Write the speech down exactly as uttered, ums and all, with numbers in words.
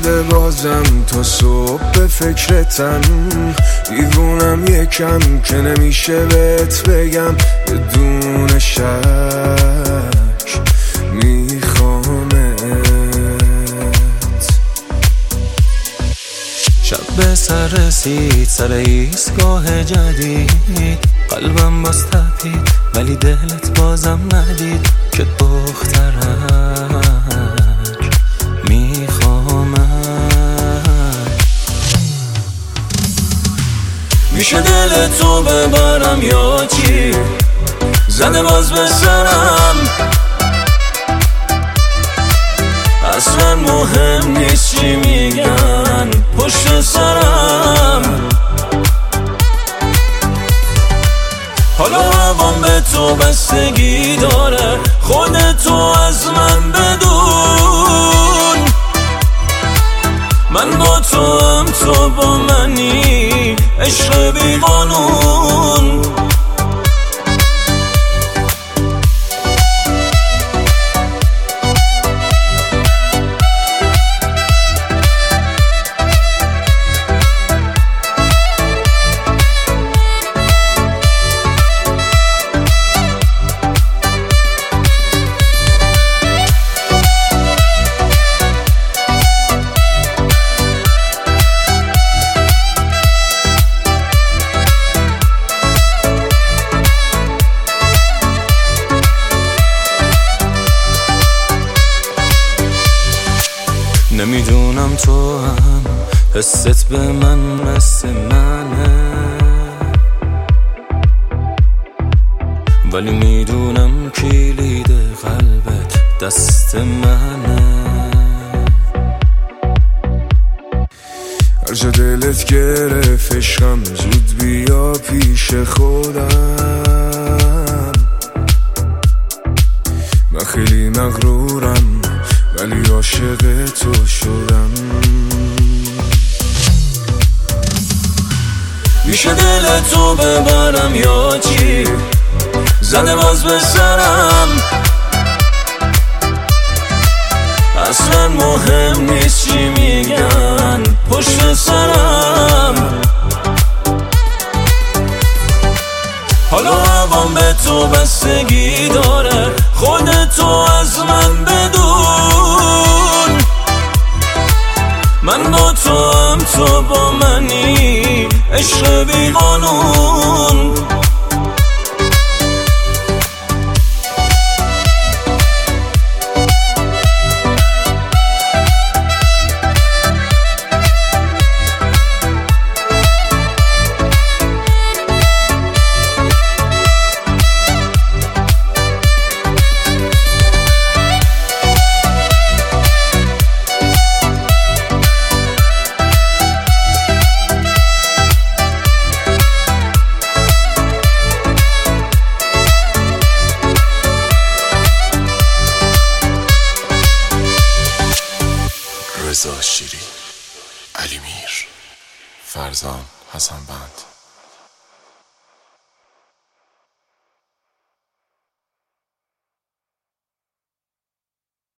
شده بازم تا صبح به فکرتم، دیوونم یکم که نمیشه بهت بگم بدون شک میخوامت. شب به سر رسید سر ایستگاه جدید، قلبم باز تپید ولی دلت بازم ندید که دخترک میخوامت. میشه دل تو ببرم یا چی؟ زده باز به سرم، اصلا مهم نیست چی میگن پشت سرم. حالا هوام به تو بستگی داره، خودتو از من بدون. من با تو هم تو با منی، عشق بی قانون. نمیدونم تو هم حست به من مثل منه، ولی میدونم کلید قلبت دست منه. هر جا دلت گرفت عشقم زود بیا پیش خودم. من خیلی مغرورم ولی عاشق تو شدم. میشه دل تو ببرم یا چی؟ زده باز به سرم، اصلا مهم نیست چی میگن پشت سرم. حالا هوام به تو بستگی داره، خودتو از من بدون. من با تو هم تو با منی، عشق بی قانون.